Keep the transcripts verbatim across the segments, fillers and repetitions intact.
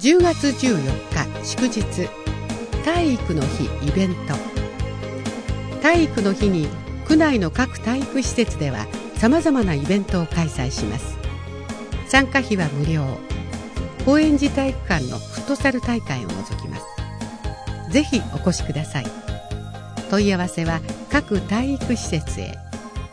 じゅうがつじゅうよっか祝日、体育の日イベント。体育の日に区内の各体育施設ではさまざまなイベントを開催します。参加費は無料。高円寺体育館のフットサル大会を除きます。ぜひお越しください。問い合わせは各体育施設へ。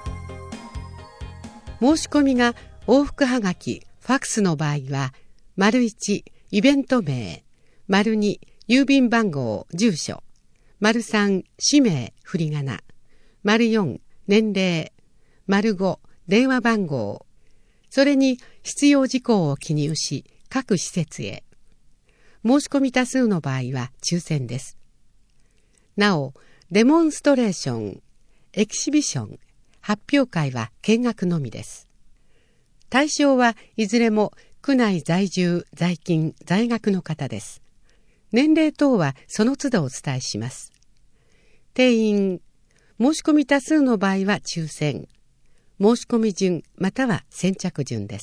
申し込みが往復はがき、ファクスの場合は、丸一イベント名、丸二郵便番号、住所、丸三氏名、振り仮名、丸四年齢、丸五電話番号、それに必要事項を記入し、各施設へ。申し込み多数の場合は抽選です。なお、デモンストレーション、エキシビション、発表会は見学のみです。対象はいずれも区内在住、在勤、在学の方です。年齢等はその都度お伝えします。定員、申し込み多数の場合は抽選、申し込み順または先着順です。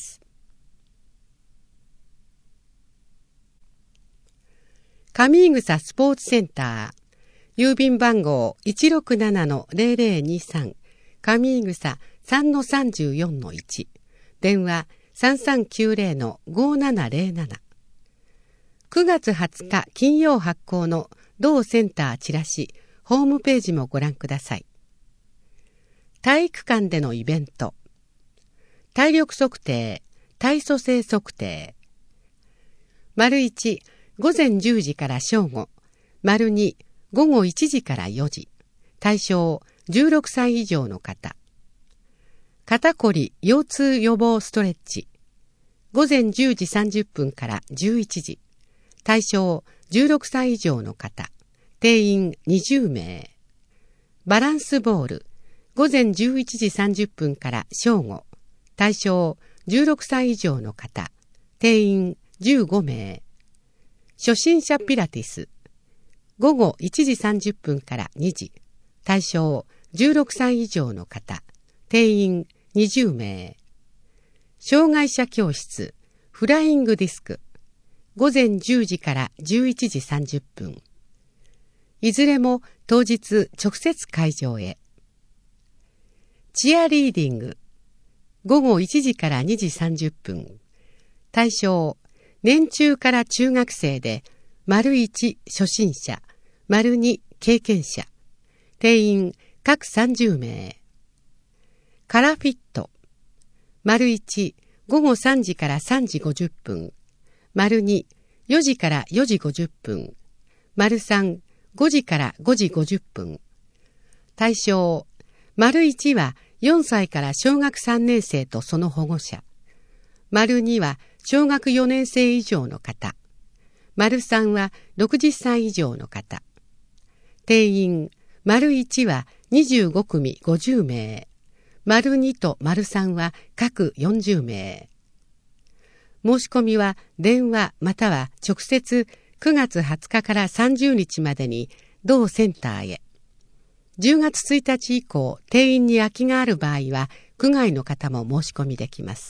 上井草スポーツセンター、郵便番号 いちろくななのゼロゼロにさん、上井草 さんのさんじゅうよんのいち、電話 さんさんきゅうゼロのごななゼロなな。くがつはつか金曜発行の同センターチラシ、ホームページもご覧ください。体育館でのイベント。体力測定、体組成測定。丸一、午前じゅうじから正午。丸二、午後いちじからよじ。対象、じゅうろくさい以上の方。肩こり、腰痛予防ストレッチ。午前じゅうじさんじゅっぷんからじゅういちじ。対象、じゅうろくさい以上の方。定員にじゅうめい。バランスボール。午前じゅういちじさんじゅっぷんから正午。対象、じゅうろくさい以上の方。定員じゅうごめい。初心者ピラティス。午後いちじさんじゅっぷんからにじ。対象、じゅうろくさい以上の方。定員にじゅうめい。障害者教室、フライングディスク。午前じゅうじからじゅういちじさんじゅっぷん。いずれも当日直接会場へ。チアリーディング。午後いちじからにじさんじゅっぷん。対象、年中から中学生で、丸一初心者、丸二経験者。定員各さんじゅうめい。カラフィット。丸一、午後さんじからさんじごじゅっぷん。丸二、よじからよじごじゅっぷん。丸三、ごじからごじごじゅっぷん。対象、丸一はよんさいから小学さんねん生とその保護者。丸二は小学よねん生以上の方。丸三はろくじゅっさい以上の方。定員、丸一はにじゅうごくみごじゅうめい。丸二と丸三は各よんじゅうめい。申し込みは電話または直接くがつはつかからさんじゅうにちまでに同センターへ。じゅうがつついたち以降、定員に空きがある場合は区外の方も申し込みできます。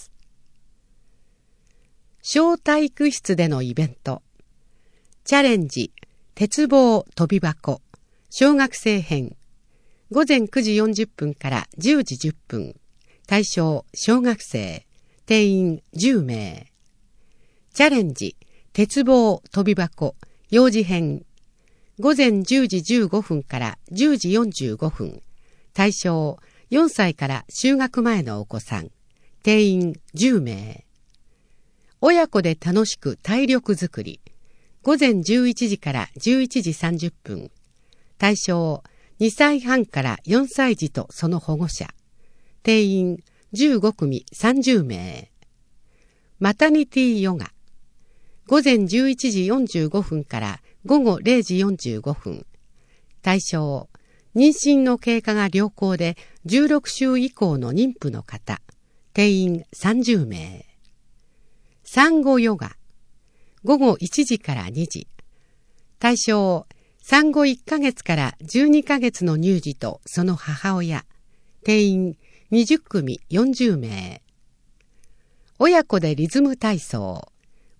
小体育室でのイベント。チャレンジ、鉄棒飛び箱、小学生編。午前くじよんじゅっぷんからじゅうじじゅっぷん。対象、小学生。定員じゅうめい。チャレンジ、鉄棒飛び箱、幼児編。午前じゅうじじゅうごふんからじゅうじよんじゅうごふん。対象、よんさいから就学前のお子さん。定員じゅうめい。親子で楽しく体力づくり。午前じゅういちじからじゅういちじさんじゅっぷん。対象、にさいはんからよんさい児とその保護者。定員じゅうごくみさんじゅうめい。マタニティヨガ。午前じゅういちじよんじゅうごふんから午後れいじよんじゅうごふん。対象、妊娠の経過が良好でじゅうろくしゅう以降の妊婦の方。定員さんじゅうめい。産後ヨガ。午後いちじからにじ。対象、産後いっかげつからじゅうにかげつの乳児とその母親。定員にじゅっくみよんじゅうめい。親子でリズム体操。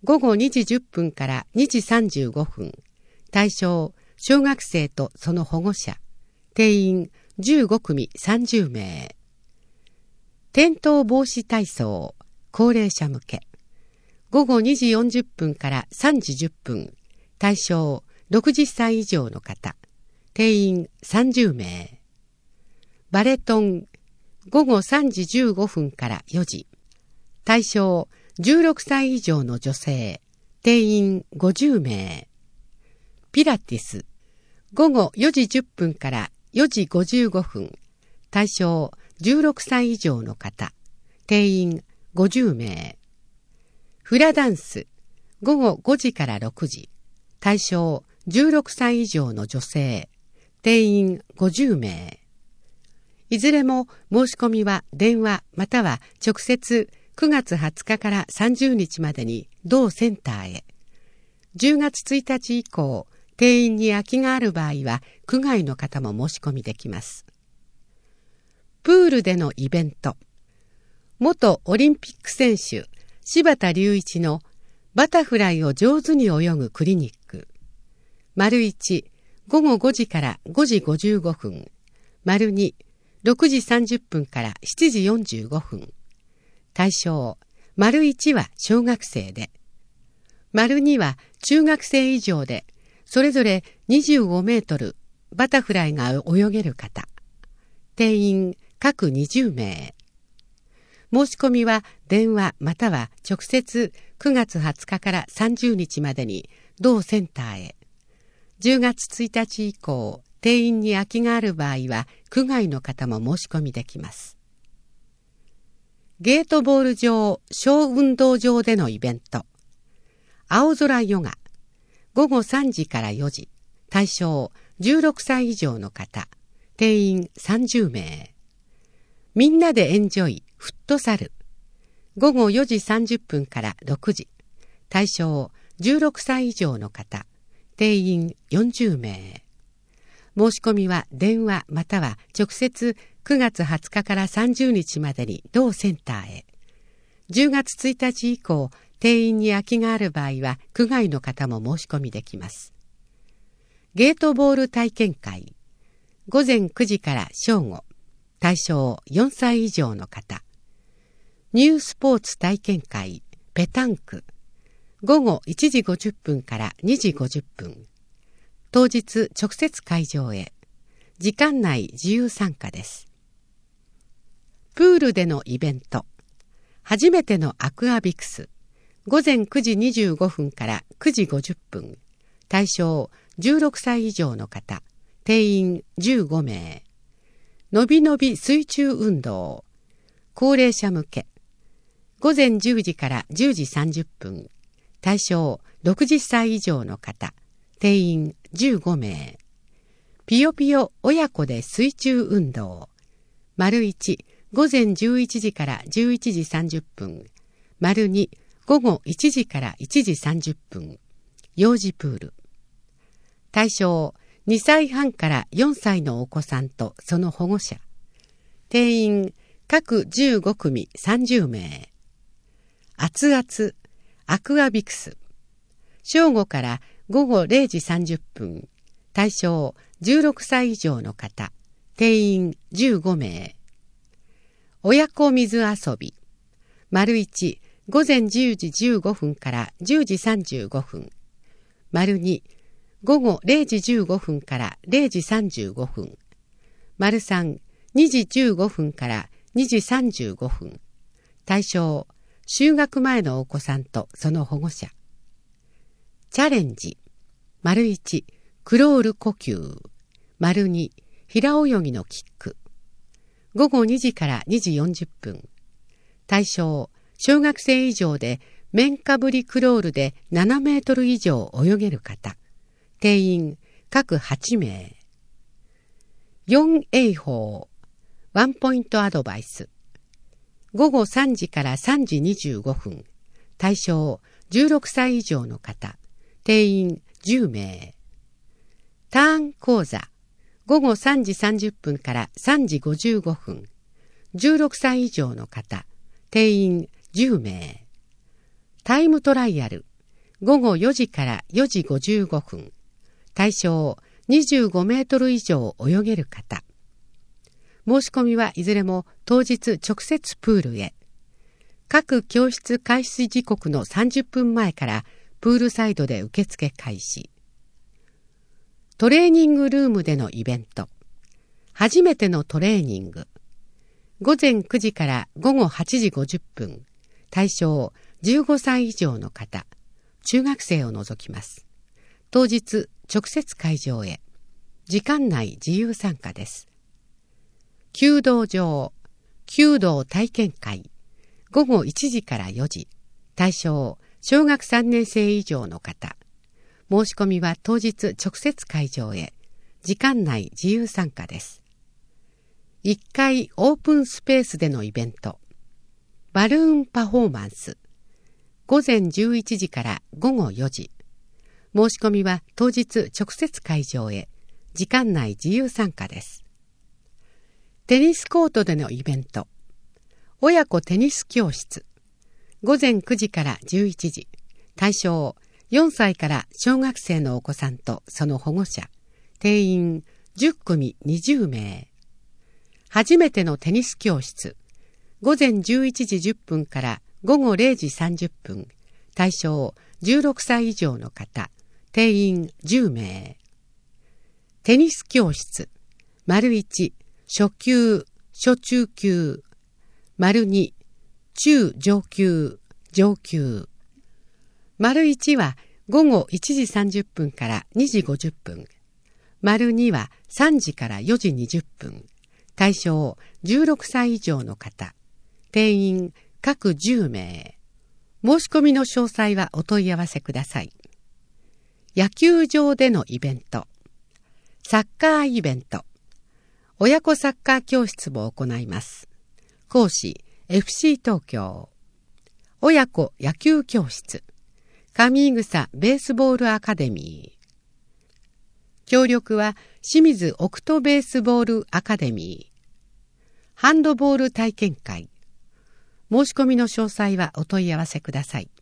ごごにじじゅっぷんからにじさんじゅうごふん。対象、小学生とその保護者。定員じゅうごくみさんじゅうめい。転倒防止体操、高齢者向け。ごごにじよんじゅっぷんからさんじじゅっぷん。対象、ろくじゅっさい以上の方。定員さんじゅうめい。バレトン、ごごさんじじゅうごふんからよじ。対象、じゅうろくさい以上の女性。定員ごじゅうめい。ピラティス、ごごよじじゅっぷんからよじごじゅうごふん。対象、じゅうろくさい以上の方。定員ごじゅうめい。フラダンス、ごごごじからろくじ。対象、じゅうろくさい以上の女性。定員ごじゅうめい。いずれも申し込みは電話または直接くがつはつかからさんじゅうにちまでに同センターへ。じゅうがつついたち以降、定員に空きがある場合は区外の方も申し込みできます。プールでのイベント。元オリンピック選手柴田隆一のバタフライを上手に泳ぐクリニック。丸いち、ごごごじからごじごじゅうごふん。丸に、ろくじさんじゅっぷんからしちじよんじゅうごふん。対象、丸いちは小学生で、丸には中学生以上で、それぞれにじゅうごメートルバタフライが泳げる方。定員各にじゅうめい。申し込みは電話または直接くがつはつかからさんじゅうにちまでに同センターへ。じゅうがつついたち以降、定員に空きがある場合は区外の方も申し込みできます。ゲートボール場小運動場でのイベント。青空ヨガ、ごごさんじからよじ。対象じゅうろくさい以上の方。定員さんじゅうめい。みんなでエンジョイフットサル、ごごよじさんじゅっぷんからろくじ。対象じゅうろくさい以上の方。定員よんじゅうめい。申し込みは電話または直接くがつはつかからさんじゅうにちまでに同センターへ。じゅうがつついたち以降、定員に空きがある場合は区外の方も申し込みできます。ゲートボール体験会、ごぜんくじから正午。対象よんさい以上の方。ニュースポーツ体験会ペタンク、ごごいちじごじゅっぷんからにじごじゅっぷん。当日直接会場へ。時間内自由参加です。プールでのイベント。初めてのアクアビクス、ごぜんくじにじゅうごふんからくじごじゅっぷん。対象じゅうろくさい以上の方。定員じゅうごめい。のびのび水中運動、高齢者向け。ごぜんじゅうじからじゅうじさんじゅっぷん。対象ろくじゅっさい以上の方。定員じゅうごめい。ぴよぴよ親子で水中運動。丸いち、ごぜんじゅういちじからじゅういちじさんじゅっぷん。丸に、ごごいちじからいちじさんじゅっぷん。幼児プール。対象にさいはんからよんさいのお子さんとその保護者。定員各じゅうごくみさんじゅうめい。熱々アクアビクス、正午からごごれいじさんじゅっぷん。対象じゅうろくさい以上の方。定員じゅうごめい。親子水遊び、丸いち、ごぜんじゅうじじゅうごふんからじゅうじさんじゅうごふん。丸に、ごごれいじじゅうごふんかられいじさんじゅうごふん。丸さん、にじじゅうごふんからにじさんじゅうごふん。対象、就学前のお子さんとその保護者。チャレンジ、丸いち、クロール呼吸。丸に、平泳ぎのキック。ごごにじからにじよんじゅっぷん。対象、小学生以上で面かぶりクロールでななメートル以上泳げる方。定員各はちめい。よんえいほう、ワンポイントアドバイス。ごごさんじからさんじにじゅうごふん。対象じゅうろくさい以上の方。定員じゅうめい。ターン講座。ごごさんじさんじゅっぷんからさんじごじゅうごふん。じゅうろくさい以上の方。定員じゅうめい。タイムトライアル。 ごごよじからよじごじゅうごふん。対象にじゅうごメートル以上泳げる方。申し込みはいずれも当日直接プールへ。各教室開始時刻のさんじゅっぷんまえからプールサイドで受付開始。トレーニングルームでのイベント。初めてのトレーニング。ごぜんくじからごごはちじごじゅっぷん。対象じゅうごさい以上の方。中学生を除きます。当日直接会場へ。時間内自由参加です。弓道場、弓道体験会。ごごいちじからよじ。対象小学さんねん生以上の方。申し込みは当日直接会場へ。時間内自由参加です。いっかいオープンスペースでのイベント。バルーンパフォーマンス。ごぜんじゅういちじからごごよじ。申し込みは当日直接会場へ。時間内自由参加です。テニスコートでのイベント。親子テニス教室。ごぜんくじからじゅういちじ。対象よんさいから小学生のお子さんとその保護者。定員じゅっくみにじゅうめい。初めてのテニス教室。ごぜんじゅういちじじゅっぷんからごごれいじさんじゅっぷん。対象じゅうろくさい以上の方。定員じゅうめい。テニス教室。丸いち、初級、初中級。丸に、中上級、上級。丸いちはごごいちじさんじゅっぷんからにじごじゅっぷん。丸にはさんじからよじにじゅっぷん。対象じゅうろくさい以上の方。定員各じゅうめい。申し込みの詳細はお問い合わせください。野球場でのイベント。サッカーイベント。親子サッカー教室も行います。講師 エフシー 東京。親子野球教室。上井草ベースボールアカデミー。協力は清水オクトベースボールアカデミー。ハンドボール体験会。申し込みの詳細はお問い合わせください。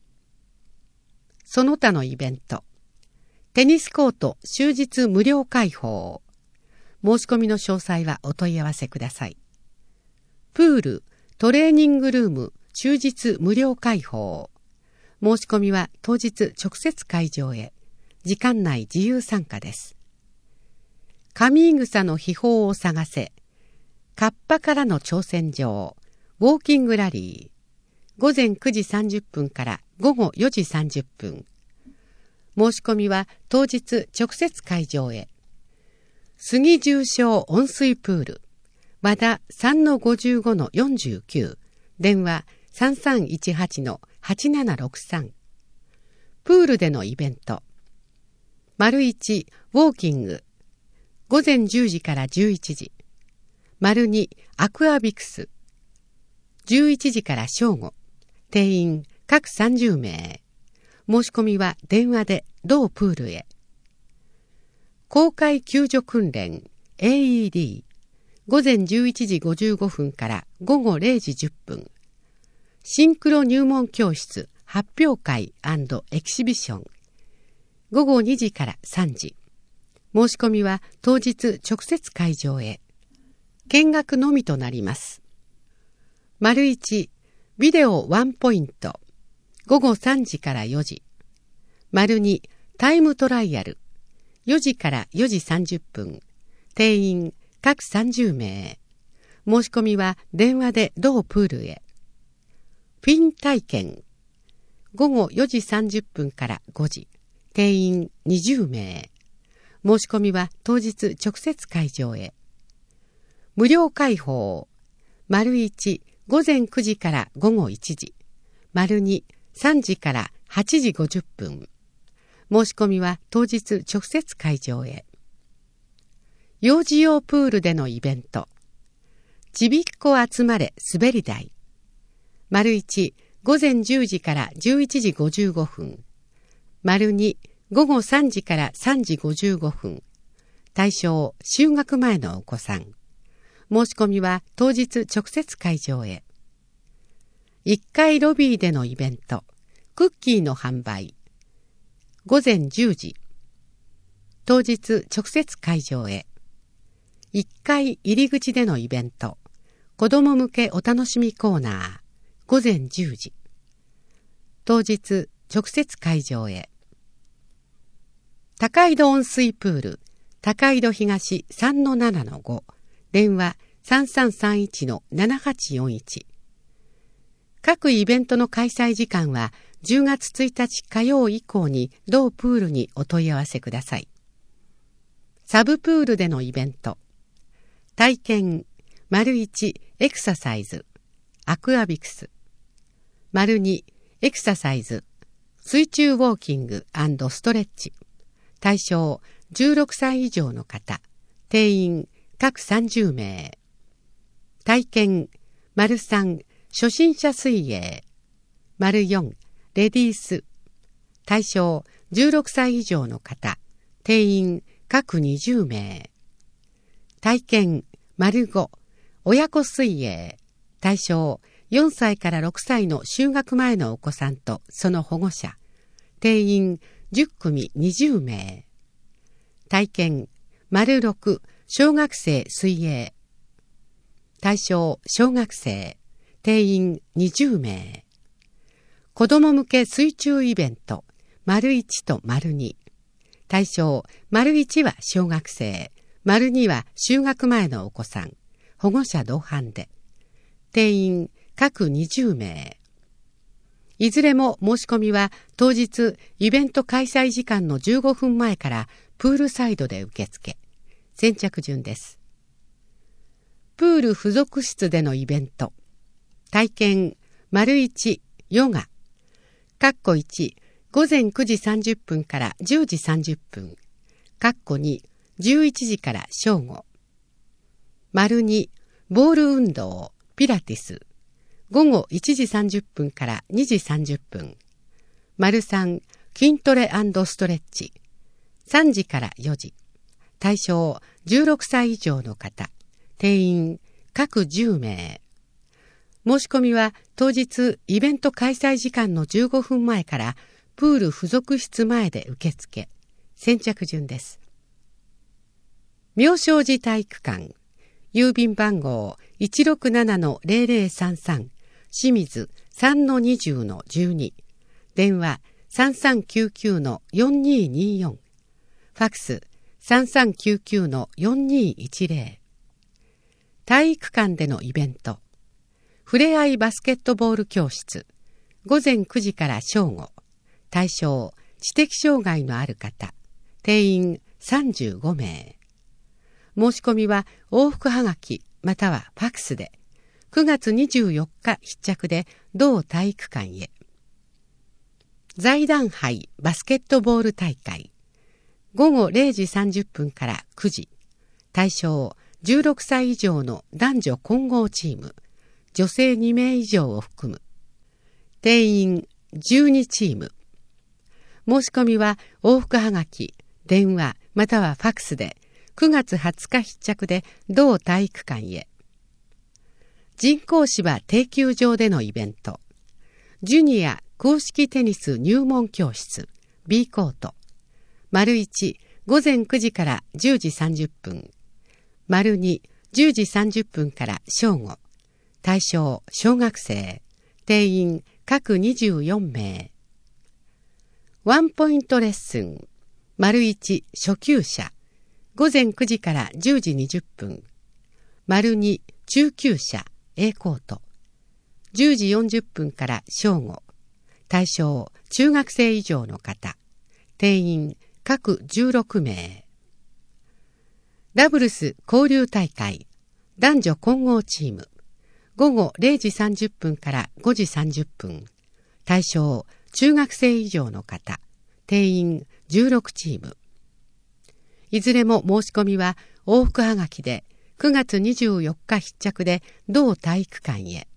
その他のイベント。テニスコート終日無料開放。申し込みの詳細はお問い合わせください。プール、トレーニングルーム終日無料開放。申し込みは当日直接会場へ。時間内自由参加です。上井草の秘宝を探せ。カッパからの挑戦状。ウォーキングラリー。ごぜんくじさんじゅっぷんからごごよじさんじゅっぷん。申し込みは当日直接会場へ。杉重症温水プール。和田 さんのごじゅうごのよんじゅうきゅう。電話 さんさんいちはちのはちななろくさん。プールでのイベント。丸いち、ウォーキング。ごぜんじゅうじからじゅういちじ。丸に、アクアビクス。じゅういちじから正午。定員各さんじゅうめい。申し込みは電話で同プールへ。公開救助訓練 エーイーディー。ごぜんじゅういちじごじゅうごふんからごごれいじじゅっぷん。シンクロ入門教室発表会&エキシビション。ごごにじからさんじ。申し込みは当日直接会場へ。見学のみとなります。丸いち、ビデオワンポイント。ごごさんじからよじ。丸に、タイムトライアル。よじからよじさんじゅっぷん。定員各さんじゅうめい。申し込みは電話で同プールへ。フィン体験。ごごよじさんじゅっぷんからごじ。定員にじゅうめい。申し込みは当日直接会場へ。無料開放。丸いち、ごぜんくじからごごいちじ。丸に、さんじからはちじごじゅっぷん。申し込みは当日直接会場へ。幼児用プールでのイベント。ちびっこ集まれ滑り台。丸いち、ごぜんじゅうじからじゅういちじごじゅうごふん。丸に、ごごさんじからさんじごじゅうごふん。対象、就学前のお子さん。申し込みは当日直接会場へ。いっかいロビーでのイベント。クッキーの販売。 午前じゅうじ。当日直接会場へ。いっかい入り口でのイベント。子ども向けお楽しみコーナー。午前じゅうじ。当日直接会場へ。高井戸温水プール、高井戸東 さんのななのご、電話 さんさんさんいちのななはちよんいち。各イベントの開催時間はじゅうがつついたち火曜以降に同プールにお問い合わせください。サブプールでのイベント。体験、丸いちエクササイズ、アクアビクス。丸にエクササイズ、水中ウォーキング&ストレッチ。対象じゅうろくさい以上の方。定員各さんじゅうめい。体験、丸さん初心者水泳。丸よんレディース。対象じゅうろくさい以上の方。定員各にじゅうめい。体験、丸ご親子水泳。対象よんさいからろくさいの就学前のお子さんとその保護者。定員じゅっくみにじゅうめい。体験、丸ろく小学生水泳。対象小学生。定員にじゅうめい。子ども向け水中イベント。丸いちと丸に。対象丸いちは小学生。丸には就学前のお子さん。保護者同伴で。定員各にじゅうめい。いずれも申し込みは当日イベント開催時間のじゅうごふんまえからプールサイドで受付。先着順です。プール付属室でのイベント。体験、丸いちヨガ。かっこいち午前くじさんじゅっぷんからじゅうじさんじゅっぷん。かっこにじゅういちじから正午。丸にボール運動、ピラティス。午後いちじさんじゅっぷんからにじさんじゅっぷん。丸さん筋トレ&ストレッチ。さんじからよじ。対象じゅうろくさい以上の方。定員各じゅうめい。申し込みは当日イベント開催時間のじゅうごふんまえからプール付属室前で受付。先着順です。妙正寺体育館。郵便番号 いちろくななのゼロゼロさんさん。清水 さんのにじゅうのじゅうに。電話 さんさんきゅうきゅうのよんにによん。ファクス さんさんきゅうきゅうのよんにいちゼロ。体育館でのイベント。ふれあいバスケットボール教室。午前くじから正午。対象知的障害のある方。定員さんじゅうごめい。申し込みは往復はがきまたはファクスでくがつにじゅうよっか必着で同体育館へ。財団杯バスケットボール大会。午後れいじさんじゅっぷんからくじ。対象じゅうろくさい以上の男女混合チーム。女性にめい以上を含む。定員じゅうにチーム。申し込みは往復はがき、電話またはファクスでくがつはつか必着で同体育館へ。人工芝定休場でのイベント。ジュニア公式テニス入門教室 B コート。丸いち午前くじからじゅうじさんじゅっぷん。丸にじゅうじさんじゅっぷんから正午。対象小学生。定員各にじゅうよんめい。ワンポイントレッスン。丸いち初級者。午前くじからじゅうじにじゅっぷん。丸に中級者 A コート。じゅうじよんじゅっぷんから正午。対象中学生以上の方。定員各じゅうろくめい。ダブルス交流大会。男女混合チーム。午後れいじさんじゅっぷんからごじさんじゅっぷん。対象中学生以上の方。定員じゅうろくチーム。いずれも申し込みは往復はがきでくがつにじゅうよっか必着で同体育館へ。